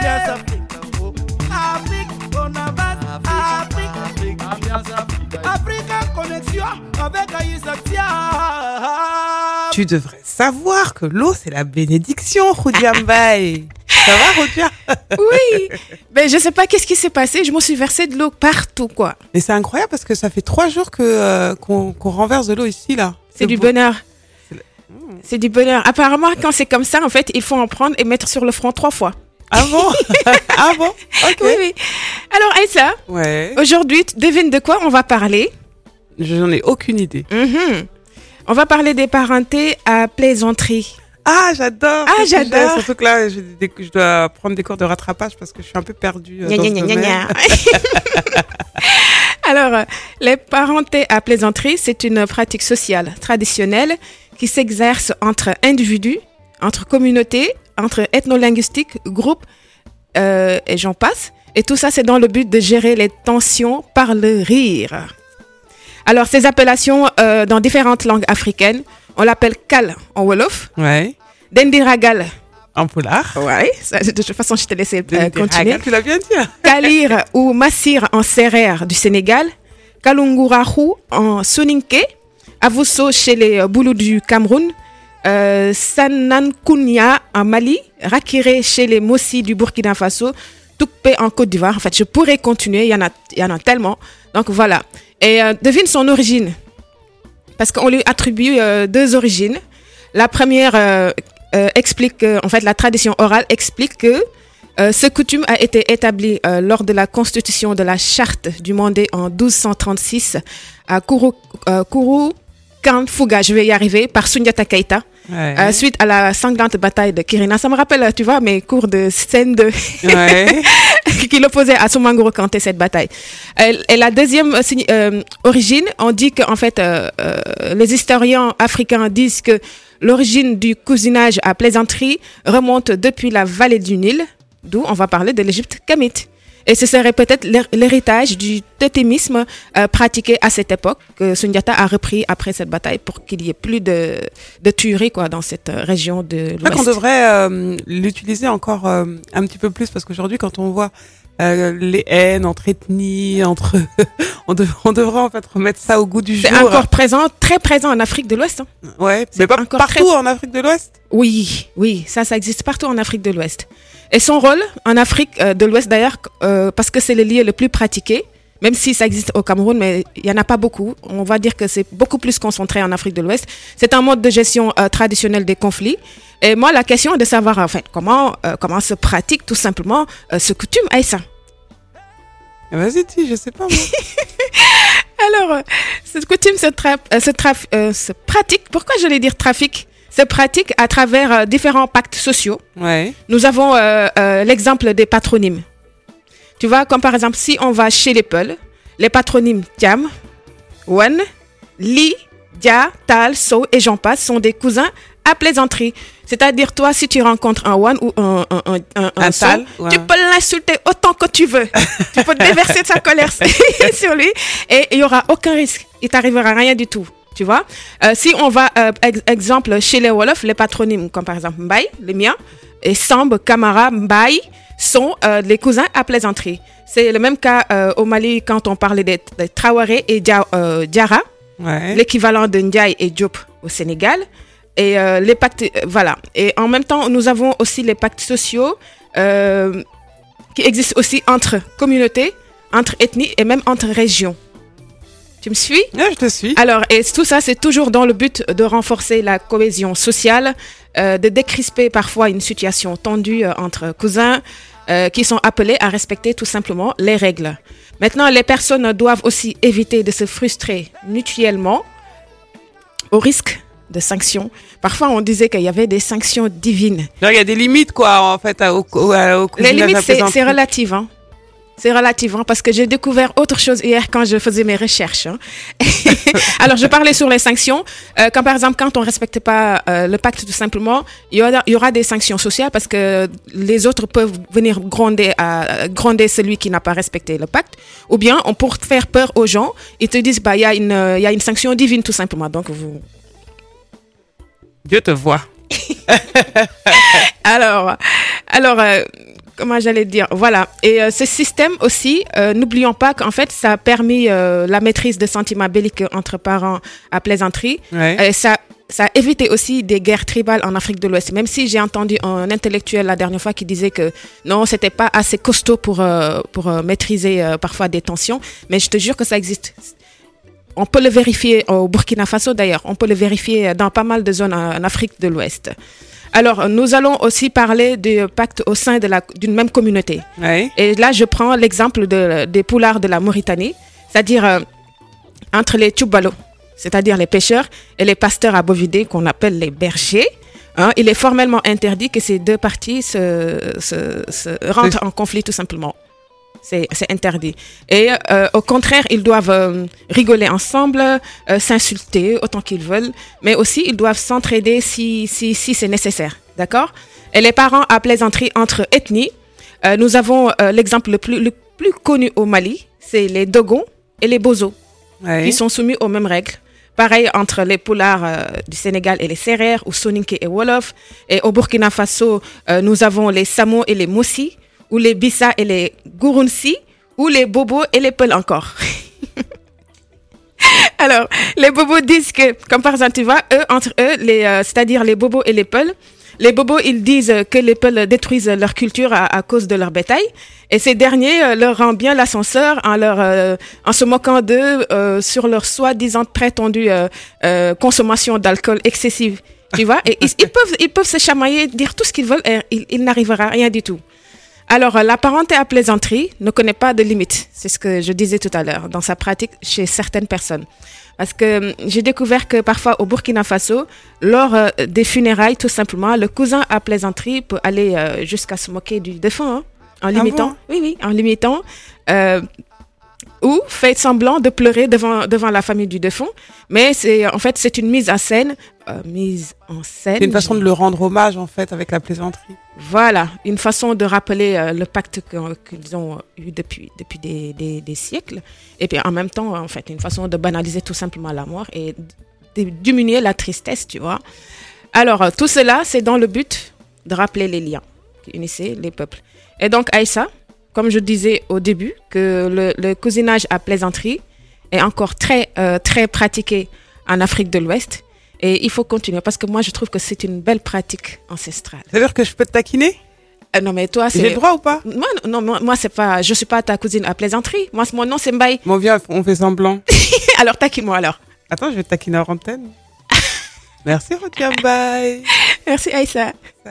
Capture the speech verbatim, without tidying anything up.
Ambiance Afrique, oh. Afrique, on avance. Afrique, Afrique, ambiance Afrique. Africa Connexion avec Aïssa Tia. Tu devrais savoir que l'eau, c'est la bénédiction, Roudia Mbaye. Ça va, Roudia? Oui. Ben, je sais pas qu'est-ce qui s'est passé. Je me suis versé de l'eau partout, quoi. Mais c'est incroyable parce que ça fait trois jours que, euh, qu'on, qu'on renverse de l'eau ici, là. C'est, c'est du beau. bonheur. C'est, le... mmh. c'est du bonheur. Apparemment, quand c'est comme ça, en fait, il faut en prendre et mettre sur le front trois fois. Ah bon? Ah bon? Ok. Oui, oui. Alors, Aïssa, ouais. Aujourd'hui, tu devines de quoi on va parler? Je n'en ai aucune idée. Mm-hmm. On va parler des parentés à plaisanterie. Ah, j'adore. Ah, j'adore. Surtout que là, je, je dois prendre des cours de rattrapage parce que je suis un peu perdue. Euh, Gna, dans gna, ce gna, domaine. gna. Alors, euh, les parentés à plaisanterie, c'est une pratique sociale traditionnelle qui s'exerce entre individus, entre communautés, entre ethno-linguistiques, groupes, euh, et j'en passe. Et tout ça, c'est dans le but de gérer les tensions par le rire. Alors, ces appellations euh, dans différentes langues africaines, on l'appelle Kal en Wolof, Ouais. Dendiragal. En polar. Ouais, ça, de toute façon, je te laisse euh, Des- des continuer. ragas, tu l'as bien dit. hein. Kalir ou Massir en Sérère du Sénégal, Kalungurahu en Soninké, Avousso chez les euh, Boulous du Cameroun, euh, Sanankunya en Mali, Rakire chez les Mossi du Burkina Faso, Toukpé en Côte d'Ivoire. En fait, je pourrais continuer, il y en a, il y en a tellement. Donc voilà. Et euh, devine son origine. Parce qu'on lui attribue euh, deux origines. La première euh, euh, explique, euh, en fait, la tradition orale explique que euh, ce coutume a été établi euh, lors de la constitution de la charte du Mandé en douze cent trente-six à Kourou, euh, Kourou Kanfuga, je vais y arriver, par Sundiata Keita. Ouais. Euh, suite à la sanglante bataille de Kirina. Ça me rappelle, tu vois, mes cours de scène de Ouais. qui l'opposait à Soumangoro Kanté, cette bataille. Euh, et la deuxième euh, origine, on dit qu'en fait, euh, euh, les historiens africains disent que l'origine du cousinage à plaisanterie remonte depuis la vallée du Nil, d'où on va parler de l'Égypte kamite. Et ce serait peut-être l'héritage du totémisme euh, pratiqué à cette époque que Sundiata a repris après cette bataille pour qu'il y ait plus de, de tueries quoi, dans cette région de l'Ouest. Je crois qu'on devrait euh, l'utiliser encore euh, un petit peu plus parce qu'aujourd'hui, quand on voit euh, les haines entre ethnies, entre, on, dev- on devrait en fait remettre ça au goût du C'est jour. encore présent, très présent en Afrique de l'Ouest. Hein. Ouais, c'est mais pas encore partout très- en Afrique de l'Ouest. Oui, oui, ça, ça existe partout en Afrique de l'Ouest. Et son rôle en Afrique euh, de l'Ouest d'ailleurs, euh, parce que c'est le lieu le plus pratiqué, même si ça existe au Cameroun, mais il n'y en a pas beaucoup. On va dire que c'est beaucoup plus concentré en Afrique de l'Ouest. C'est un mode de gestion euh, traditionnel des conflits. Et moi, la question est de savoir en fait comment, euh, comment se pratique tout simplement euh, ce coutume Aïssa. Vas-y, dis, je sais pas moi. Alors, euh, cette coutume se, tra- euh, se, traf- euh, se pratique, pourquoi je vais dire trafic se pratique à travers euh, différents pactes sociaux. Ouais. Nous avons euh, euh, l'exemple des patronymes. Tu vois, comme par exemple, si on va chez les Peuls, les patronymes Tiam, Wan, Li, Dia, Tal, So et j'en passe sont des cousins à plaisanterie. C'est-à-dire, toi, si tu rencontres un Wan ou un, un, un, un, Un So, Tal, ouais. tu peux l'insulter autant que tu veux. Tu peux déverser de sa colère sur lui et il n'y aura aucun risque. Il t'arrivera rien du tout. Tu vois, euh, si on va, euh, ex- exemple, chez les Wolofs, les patronymes, comme par exemple Mbaye, les miens, et Samb, Kamara, Mbaye, sont euh, les cousins à plaisanterie. C'est le même cas euh, au Mali quand on parlait des, des Traoré et Dia, euh, Diarra, Ouais. l'équivalent de Ndiaye et Diop au Sénégal. Et euh, les pactes, euh, voilà. Et en même temps, nous avons aussi les pactes sociaux euh, qui existent aussi entre communautés, entre ethnies et même entre régions. Tu me suis ? Ouais, je te suis. Alors, et tout ça, c'est toujours dans le but de renforcer la cohésion sociale, euh, de décrisper parfois une situation tendue euh, entre cousins euh, qui sont appelés à respecter tout simplement les règles. Maintenant, les personnes doivent aussi éviter de se frustrer mutuellement au risque de sanctions. Parfois, on disait qu'il y avait des sanctions divines. Genre, il y a des limites, quoi, en fait, au, au, au Les limites, c'est, c'est relatif, hein. C'est relatif, hein, parce que j'ai découvert autre chose hier quand je faisais mes recherches. Hein. Alors, je parlais sur les sanctions. Euh, quand, par exemple, quand on ne respecte pas euh, le pacte, tout simplement, il y aura, il y aura des sanctions sociales parce que les autres peuvent venir gronder, à, gronder celui qui n'a pas respecté le pacte. Ou bien, on, pour faire peur aux gens, ils te disent, bah, il y a une, il y a une sanction divine, tout simplement. Donc, vous... Dieu te voit. alors, alors euh, comment j'allais dire, voilà. Et euh, ce système aussi, euh, n'oublions pas qu'en fait, ça a permis euh, la maîtrise de sentiments belliqueux entre parents à plaisanterie. Ouais. Et ça, ça a évité aussi des guerres tribales en Afrique de l'Ouest. Même si j'ai entendu un intellectuel la dernière fois qui disait que non, c'était pas assez costaud pour euh, pour euh, maîtriser euh, parfois des tensions. Mais je te jure que ça existe. On peut le vérifier au Burkina Faso d'ailleurs. On peut le vérifier dans pas mal de zones en, en Afrique de l'Ouest. Alors, nous allons aussi parler du pacte au sein de la, d'une même communauté. Ouais. Et là, je prends l'exemple de, des poulards de la Mauritanie, c'est-à-dire euh, entre les Tchoubalo, c'est-à-dire les pêcheurs, et les pasteurs à bovidés qu'on appelle les bergers. Hein, il est formellement interdit que ces deux parties se, se, se rentrent C'est... en conflit tout simplement. C'est, c'est interdit. Et euh, au contraire, ils doivent euh, rigoler ensemble, euh, s'insulter autant qu'ils veulent, mais aussi ils doivent s'entraider si, si, si c'est nécessaire. D'accord ? Et les parents à plaisanterie entre ethnies, euh, nous avons euh, l'exemple le plus, le plus connu au Mali, c'est les Dogons et les Bozo, Ouais. qui sont soumis aux mêmes règles. Pareil entre les Poulards euh, du Sénégal et les Sérères, ou Soninké et Wolof. Et au Burkina Faso, euh, nous avons les Samo et les Moussi, ou les Bissa et les Gurunsi, ou les Bobos et les Peuls encore. Alors, les Bobos disent que, comme par exemple, tu vois, eux, entre eux, les, euh, c'est-à-dire les Bobos et les Peuls, les Bobos, ils disent que les Peuls détruisent leur culture à, à cause de leur bétail. Et ces derniers euh, leur rendent bien l'ascenseur en, leur, euh, en se moquant d'eux euh, sur leur soi-disant prétendue euh, euh, consommation d'alcool excessive. Tu vois, et ils, ils, peuvent, ils peuvent se chamailler, dire tout ce qu'ils veulent, et il, il n'arrivera rien du tout. Alors, la parenté à plaisanterie ne connaît pas de limite. C'est ce que je disais tout à l'heure, dans sa pratique chez certaines personnes. Parce que j'ai découvert que parfois au Burkina Faso, lors euh, des funérailles, tout simplement, le cousin à plaisanterie peut aller euh, jusqu'à se moquer du défunt, hein, en limitant, bon oui, oui, en limitant, euh, ou fait semblant de pleurer devant devant la famille du défunt. Mais c'est en fait c'est une mise en scène, euh, mise en scène. C'est une façon de le rendre hommage, en fait, avec la plaisanterie. Voilà, une façon de rappeler euh, le pacte que, qu'ils ont eu depuis, depuis des, des, des siècles. Et puis en même temps, en fait, une façon de banaliser tout simplement la mort et de diminuer la tristesse, tu vois. Alors, euh, tout cela, c'est dans le but de rappeler les liens qui unissaient les peuples. Et donc, Aïssa, comme je disais au début, que le, le cousinage à plaisanterie est encore très, euh, très pratiqué en Afrique de l'Ouest. Et il faut continuer parce que moi, je trouve que c'est une belle pratique ancestrale. C'est-à-dire que je peux te taquiner ? Euh, non, mais toi, c'est... J'ai le droit ou pas ? Moi, non, moi, moi, c'est pas... Je suis pas ta cousine à plaisanterie. Moi, mon nom, c'est Mbaye. Bon, viens, on fait semblant. Alors, taquine-moi, alors. Attends, je vais te taquiner en antenne. Merci, Rodia, bye. Merci, Aïssa.